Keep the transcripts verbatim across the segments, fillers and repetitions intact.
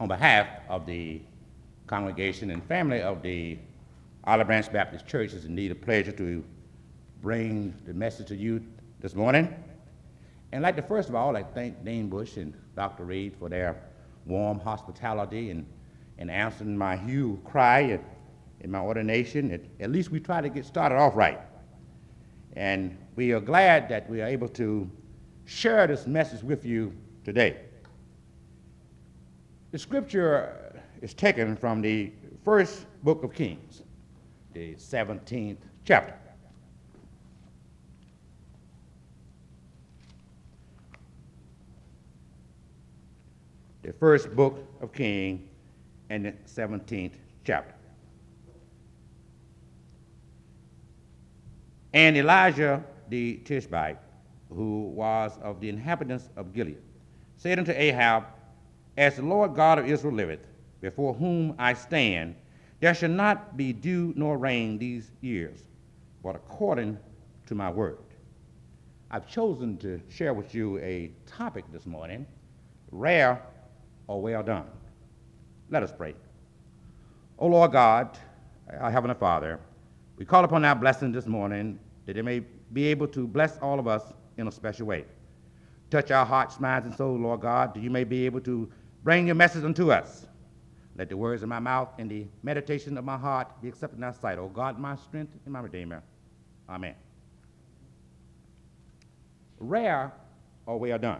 on behalf of the congregation and family of the Olive Branch Baptist Church, it's indeed a pleasure to bring the message to you this morning. And I'd like to first of all, I'd like to thank Dean Bush and Doctor Reed for their warm hospitality and, and answering my hue cry in, in my ordination. At, at least we try to get started off right. And we are glad that we are able to share this message with you today. The scripture is taken from the first book of Kings, the seventeenth chapter. The first book of Kings and the seventeenth chapter. And Elijah the Tishbite, who was of the inhabitants of Gilead, said unto Ahab, As the Lord God of Israel liveth, before whom I stand, there shall not be dew nor rain these years, but according to my word. I've chosen to share with you a topic this morning, rare or well done. Let us pray. O Lord God, our Heavenly Father, we call upon our blessing this morning that it may be able to bless all of us in a special way. Touch our hearts, minds, and souls, Lord God, that you may be able to bring your message unto us. Let the words of my mouth and the meditation of my heart be accepted in thy sight, O God, my strength and my Redeemer. Amen. Rare or well done.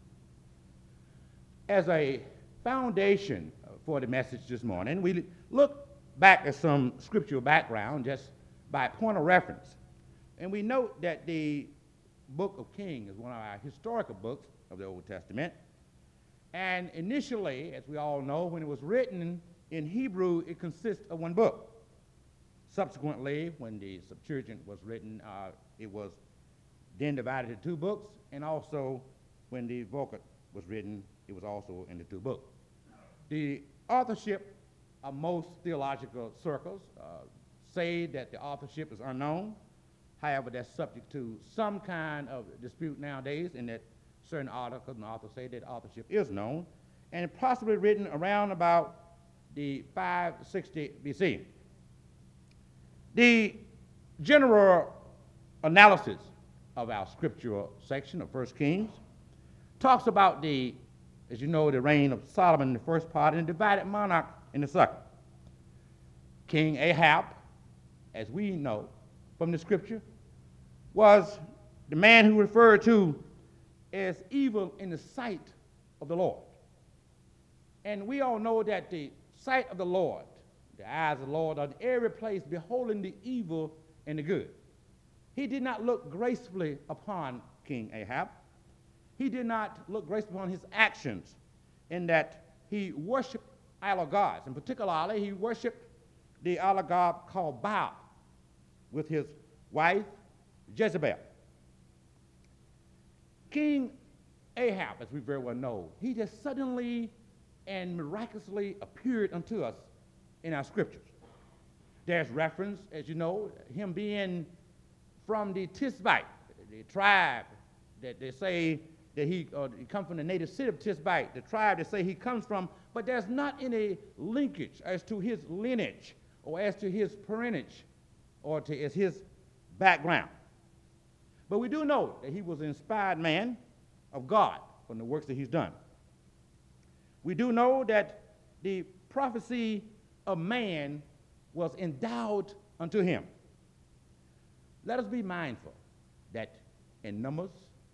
As a foundation for the message this morning, we look back at some scriptural background just by point of reference. And we note that the book of Kings is one of our historical books of the Old Testament. And initially, as we all know, when it was written in Hebrew, it consists of one book. Subsequently, when the Septuagint was written, uh, it was then divided into two books, and also when the Vulgate was written, it was also in the two books. The authorship of most theological circles uh, say that the authorship is unknown. However, that's subject to some kind of dispute nowadays, in that certain articles and authors say that authorship is known, and possibly written around about the five sixty B C. The general analysis of our scriptural section of First Kings talks about the, as you know, the reign of Solomon in the first part and the divided monarch in the second. King Ahab, as we know from the scripture, was the man who referred to as evil in the sight of the Lord. And we all know that the sight of the Lord, the eyes of the Lord, are in every place beholding the evil and the good. He did not look gracefully upon King Ahab. He did not look gracefully upon his actions, in that he worshiped idol gods. And particularly, he worshiped the idol god called Baal with his wife Jezebel. King Ahab, as we very well know, he just suddenly and miraculously appeared unto us in our scriptures. There's reference, as you know, him being from the Tishbite, the tribe that they say that he, uh, he comes from the native city of Tishbite, the tribe they say he comes from, but there's not any linkage as to his lineage or as to his parentage or to as his background. But we do know that he was an inspired man of God from the works that he's done. We do know that the prophecy of man was endowed unto him. Let us be mindful that in Numbers,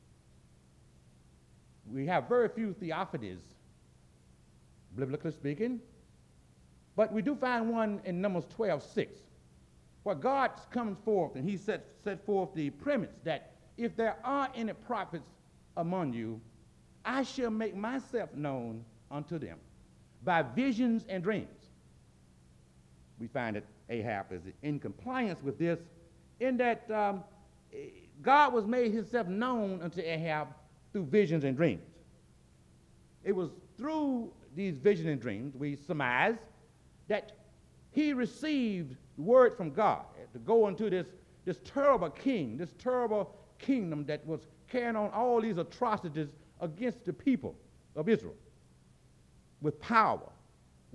we have very few theophanies, biblically speaking, but we do find one in Numbers twelve six. Where God comes forth and he set, set forth the premise that if there are any prophets among you, I shall make myself known unto them by visions and dreams. We find that Ahab is in compliance with this, in that um, God was made himself known unto Ahab through visions and dreams. It was through these visions and dreams, we surmise, that he received word from God to go into this, this terrible king, this terrible kingdom that was carrying on all these atrocities against the people of Israel with power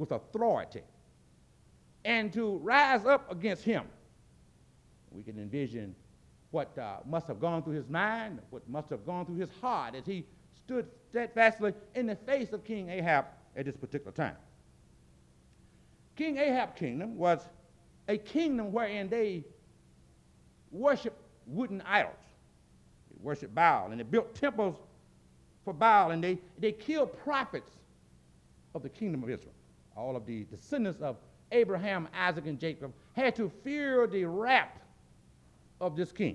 with authority and to rise up against him. We can envision what uh, must have gone through his mind, what must have gone through his heart as he stood steadfastly in the face of King Ahab at this particular time. King Ahab's kingdom was a kingdom wherein they worshiped wooden idols. They worshiped Baal, and they built temples for Baal, and they, they killed prophets of the kingdom of Israel. All of the descendants of Abraham, Isaac, and Jacob had to fear the wrath of this king.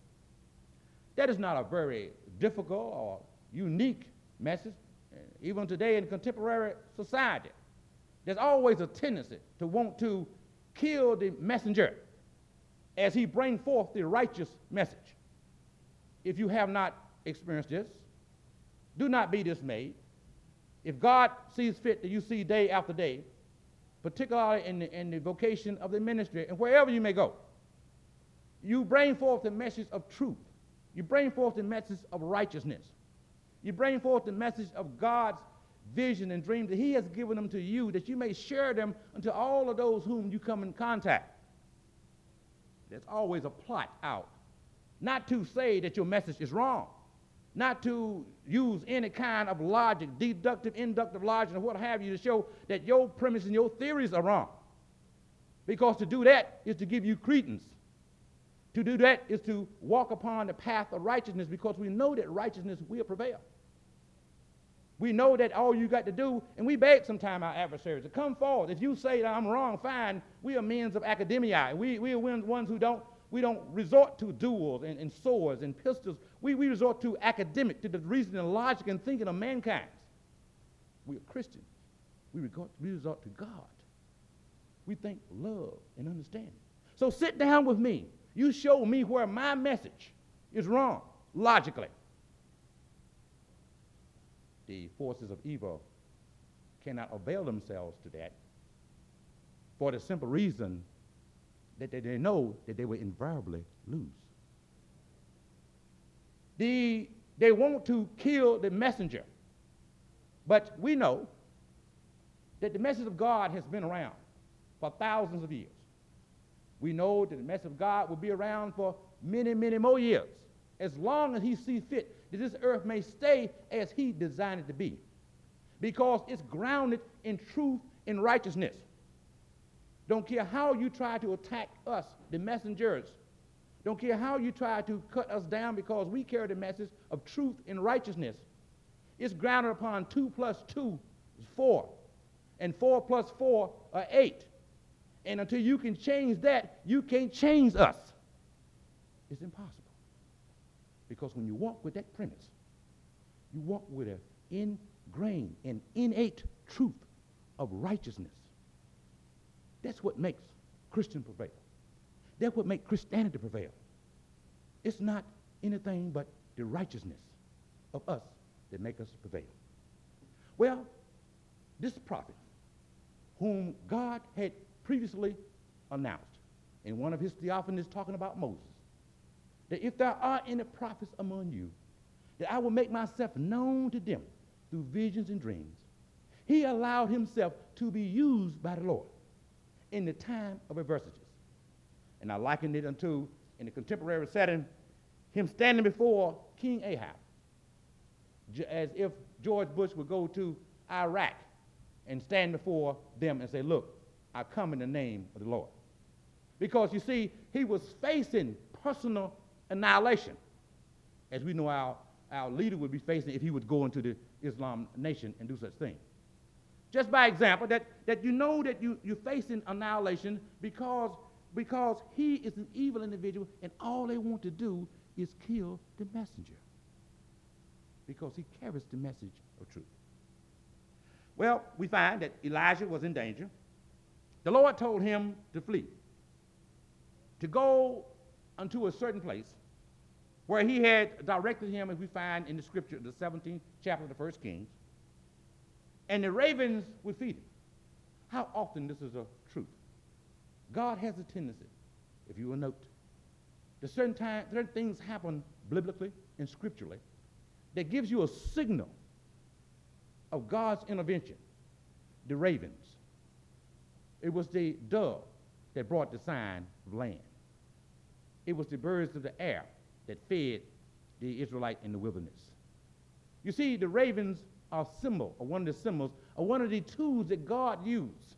That is not a very difficult or unique message. Even today in contemporary society, there's always a tendency to want to kill the messenger as he brings forth the righteous message. If you have not experienced this, do not be dismayed. If God sees fit that you see day after day, particularly in the, in the vocation of the ministry and wherever you may go, you bring forth the message of truth. You bring forth the message of righteousness. You bring forth the message of God's vision and dreams that he has given them to you, that you may share them unto all of those whom you come in contact. There's always a plot out. Not to say that your message is wrong. Not to use any kind of logic, deductive, inductive logic, or what have you, to show that your premise and your theories are wrong. Because to do that is to give you credence. To do that is to walk upon the path of righteousness, because we know that righteousness will prevail. We know that all you got to do, and we beg sometimes our adversaries to come forward. If you say that I'm wrong, fine. We are men of academia. We, we are ones who don't, we don't resort to duels and, and swords and pistols. We, we resort to academic, to the reason and logic and thinking of mankind. We are Christians. We resort, we resort to God. We think love and understanding. So sit down with me. You show me where my message is wrong, logically. The forces of evil cannot avail themselves to that for the simple reason that they, they know that they will invariably lose. The, they want to kill the messenger, but we know that the message of God has been around for thousands of years. We know that the message of God will be around for many, many more years, as long as he sees fit that this earth may stay as he designed it to be, because it's grounded in truth and righteousness. Don't care how you try to attack us, the messengers. Don't care how you try to cut us down, because we carry the message of truth and righteousness. It's grounded upon two plus two is four, and four plus four are eight. And until you can change that, you can't change us. It's impossible. Because when you walk with that premise, you walk with an ingrained and innate truth of righteousness. That's what makes Christian prevail. That's what makes Christianity prevail. It's not anything but the righteousness of us that make us prevail. Well, this prophet, whom God had previously announced in one of his theophanies talking about Moses, that if there are any prophets among you, that I will make myself known to them through visions and dreams. He allowed himself to be used by the Lord in the time of adversities. And I likened it unto, in the contemporary setting, him standing before King Ahab, as if George Bush would go to Iraq and stand before them and say, look, I come in the name of the Lord. Because you see, he was facing personal annihilation, as we know our, our leader would be facing if he would go into the Islam nation and do such things. Just by example, that, that you know that you, you're facing annihilation because, because he is an evil individual, and all they want to do is kill the messenger, because he carries the message of truth. Well, we find that Elijah was in danger. The Lord told him to flee, to go unto a certain place where he had directed him, as we find in the scripture, the seventeenth chapter of the First Kings, and the ravens would feed him. How often this is a truth. God has a tendency, if you will note, that certain, time, certain things happen biblically and scripturally that gives you a signal of God's intervention. The ravens It was the dove that brought the sign of land. It was the birds of the air that fed the Israelite in the wilderness. You see, the ravens are a symbol, or one of the symbols, or one of the tools that God used.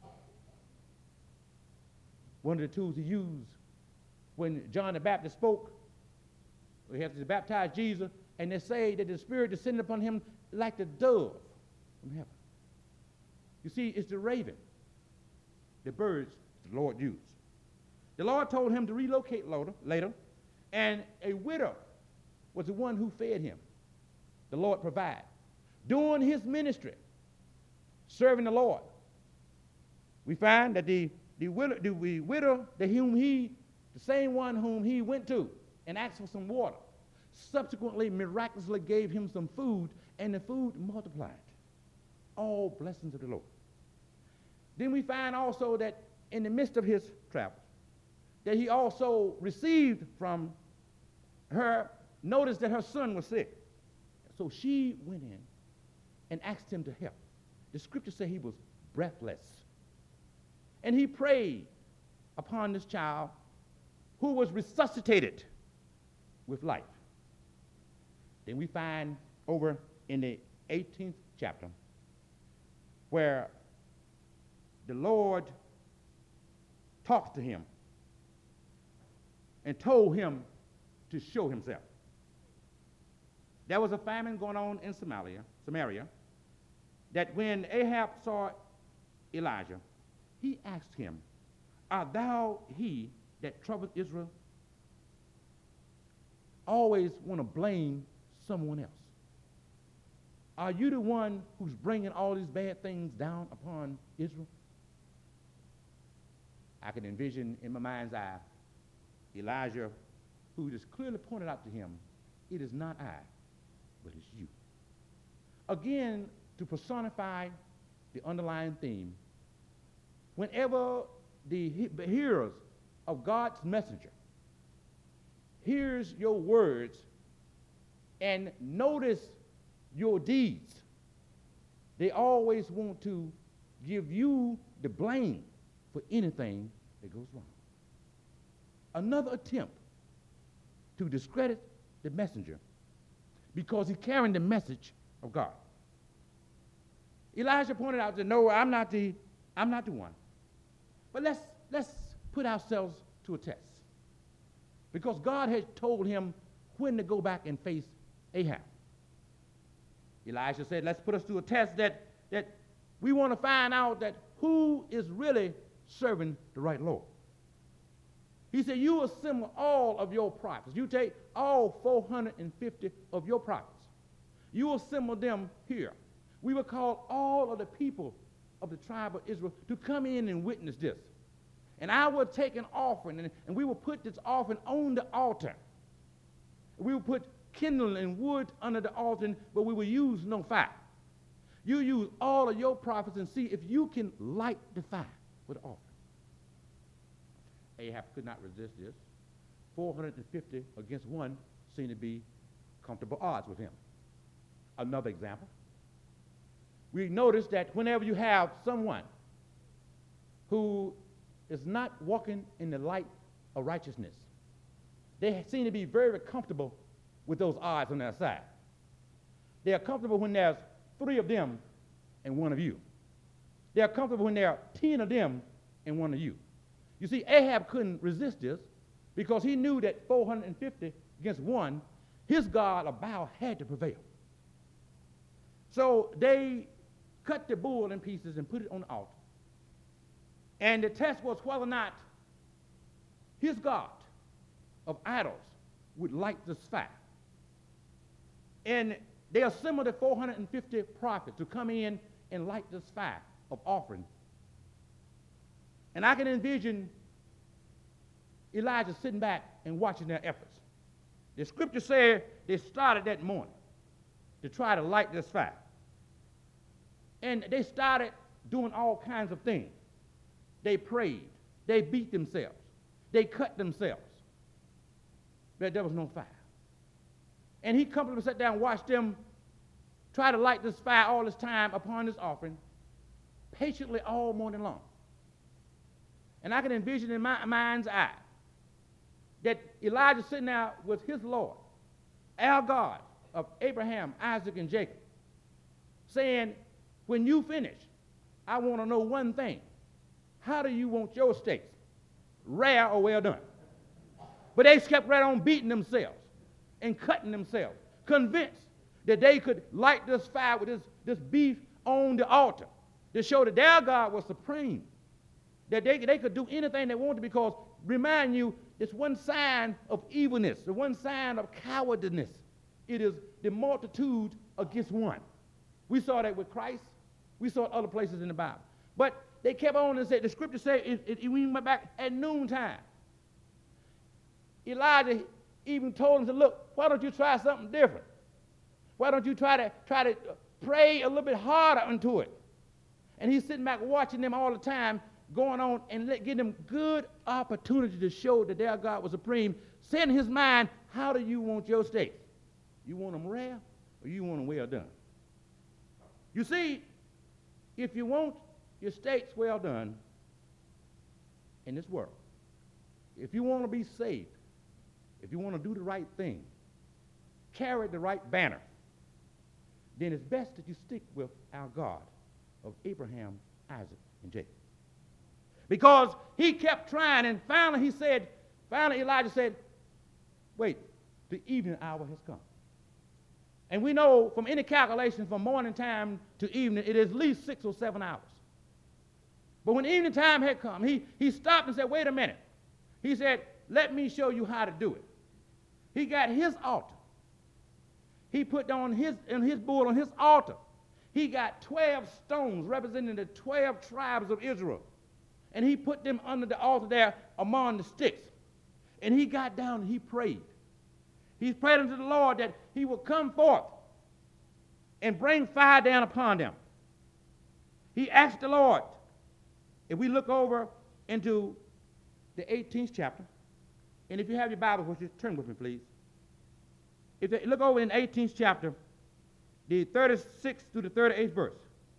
One of the tools he used when John the Baptist spoke, he had to baptize Jesus, and they say that the Spirit descended upon him like the dove from heaven. You see, it's the raven, the birds the Lord used. The Lord told him to relocate later, and a widow was the one who fed him. The Lord provided. During his ministry, serving the Lord, we find that the, the, widow, the, the widow, the, whom he, the same one whom he went to and asked for some water, subsequently miraculously gave him some food, and the food multiplied. All blessings of the Lord. Then we find also that in the midst of his travels, that he also received from her notice that her son was sick. So she went in and asked him to help. The scripture says he was breathless. And he prayed upon this child who was resuscitated with life. Then we find over in the eighteenth chapter where the Lord talks to him and told him to show himself. There was a famine going on in Samaria, Samaria, that when Ahab saw Elijah, he asked him, "Art thou he that troubled Israel?" Always want to blame someone else. Are you the one who's bringing all these bad things down upon Israel? I can envision in my mind's eye Elijah, who just clearly pointed out to him, it is not I, but it's you. Again, to personify the underlying theme, whenever the hearers of God's messenger hears your words and notice your deeds, they always want to give you the blame for anything that goes wrong. Another attempt to discredit the messenger because he's carrying the message of God. Elijah pointed out that no, I'm not the, I'm not the one. But let's let's put ourselves to a test. Because God had told him when to go back and face Ahab. Elijah said, let's put us to a test that, that we want to find out that who is really serving the right Lord. He said, you assemble all of your prophets. You take all four hundred fifty of your prophets. You assemble them here. We will call all of the people of the tribe of Israel to come in and witness this. And I will take an offering, and, and we will put this offering on the altar. We will put kindling and wood under the altar, but we will use no fire. You use all of your prophets and see if you can light the fire with the offering. Ahab could not resist this. four hundred fifty against one seemed to be comfortable odds with him. Another example. We notice that whenever you have someone who is not walking in the light of righteousness, they seem to be very comfortable with those odds on their side. They are comfortable when there's three of them and one of you. They are comfortable when there are ten of them and one of you. You see, Ahab couldn't resist this because he knew that four hundred fifty against one, his God of Baal had to prevail. So they cut the bull in pieces and put it on the altar. And the test was whether or not his God of idols would light this fire. And they assembled the four hundred fifty prophets to come in and light this fire of offering. And I can envision Elijah sitting back and watching their efforts. The scripture said they started that morning to try to light this fire. And they started doing all kinds of things. They prayed. They beat themselves. They cut themselves. But there was no fire. And he comfortably sat down and watched them try to light this fire all this time upon this offering, patiently all morning long. And I can envision in my mind's eye that Elijah sitting there with his Lord, our God of Abraham, Isaac, and Jacob, saying, when you finish, I want to know one thing. How do you want your steaks? Rare or well done? But they kept right on beating themselves and cutting themselves, convinced that they could light this fire with this, this beef on the altar to show that their God was supreme, that they, they could do anything they wanted, because, remind you, it's one sign of evilness, the one sign of cowardice. It is the multitude against one. We saw that with Christ. We saw it other places in the Bible. But they kept on and said, the scripture said, it, it, it, we went back at noontime. Elijah even told him, to look, why don't you try something different? Why don't you try to try to pray a little bit harder into it? And he's sitting back watching them all the time, going on and let, give them good opportunity to show that their God was supreme. Saying in his mind, how do you want your steaks? You want them rare or you want them well done? You see, if you want your steaks well done in this world, if you want to be saved, if you want to do the right thing, carry the right banner, then it's best that you stick with our God of Abraham, Isaac, and Jacob. Because he kept trying, and finally he said, finally Elijah said, wait, the evening hour has come. And we know from any calculation from morning time to evening, it is at least six or seven hours. But when evening time had come, he, he stopped and said, wait a minute. He said, let me show you how to do it. He got his altar. He put on his, in his board on his altar. He got twelve stones representing the twelve tribes of Israel. And he put them under the altar there among the sticks. And he got down and he prayed. He prayed unto the Lord that he would come forth and bring fire down upon them. He asked the Lord, if we look over into the eighteenth chapter, and if you have your Bible, would you turn with me, please? If you look over in the eighteenth chapter, the thirty-sixth through the thirty-eighth verse.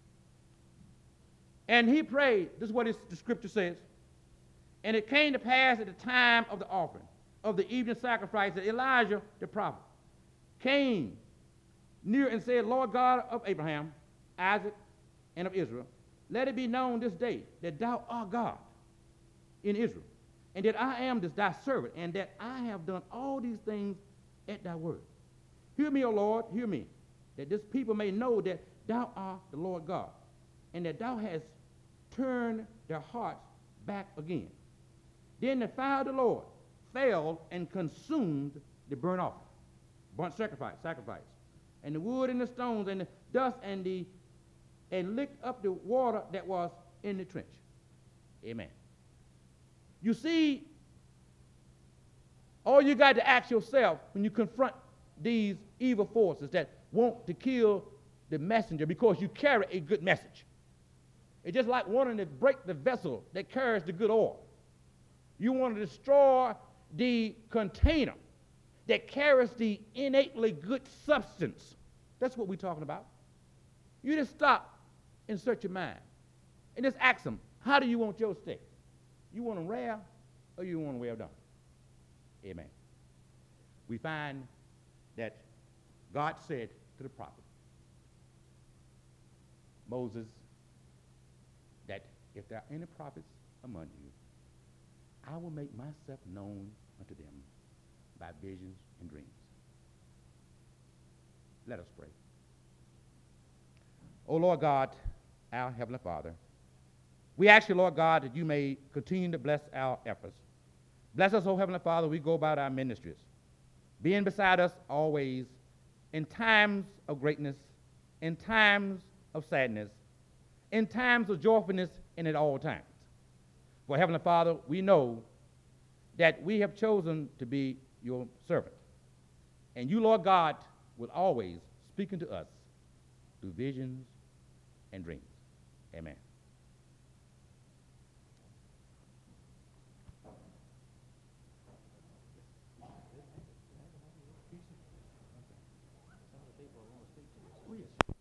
And he prayed, this is what the scripture says, and it came to pass at the time of the offering of the evening sacrifice that Elijah the prophet came near and said, Lord God of Abraham, Isaac, and of Israel, let it be known this day that thou art God in Israel, and that I am this thy servant, and that I have done all these things at thy word. Hear me, O Lord, hear me, that this people may know that thou art the Lord God, and that thou hast turned their hearts back again. Then the fire of the Lord fell and consumed the burnt offering, burnt sacrifice, sacrifice, and the wood and the stones and the dust and the and licked up the water that was in the trench. Amen. You see, all you got to ask yourself when you confront these evil forces that want to kill the messenger because you carry a good message. It's just like wanting to break the vessel that carries the good oil. You want to destroy the container that carries the innately good substance. That's what we're talking about. You just stop and search your mind and just ask them, how do you want your steak? You want them rare or you want them well done? Amen. We find that God said to the prophet Moses that if there are any prophets among you, I will make myself known unto them by visions and dreams. Let us pray. O Lord God, our Heavenly Father, we ask you, Lord God, that you may continue to bless our efforts. Bless us, O Heavenly Father, we go about our ministries, being beside us always in times of greatness, in times of sadness, in times of joyfulness, and at all times. For Heavenly Father, we know that we have chosen to be your servant. And you, Lord God, will always speak unto us through visions and dreams. Amen.